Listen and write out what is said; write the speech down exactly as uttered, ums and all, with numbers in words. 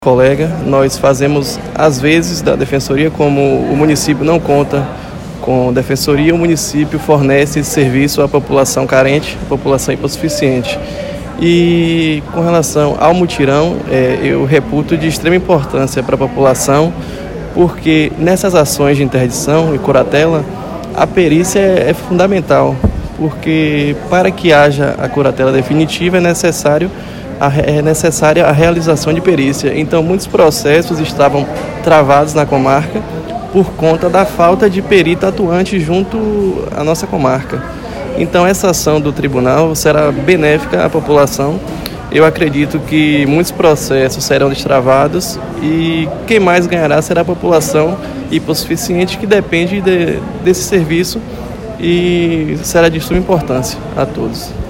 Colega, nós fazemos às vezes da defensoria, como o município não conta com defensoria, o município fornece esse serviço à população carente, à população hipossuficiente. E com relação ao mutirão, é, eu reputo de extrema importância para a população, porque nessas ações de interdição e curatela, a perícia é, é fundamental, porque para que haja a curatela definitiva é necessário é necessária a realização de perícia. Então, muitos processos estavam travados na comarca por conta da falta de perito atuante junto à nossa comarca. Então, essa ação do tribunal será benéfica à população. Eu acredito que muitos processos serão destravados e quem mais ganhará será a população hipossuficiente, que depende de, desse serviço, e será de suma importância a todos.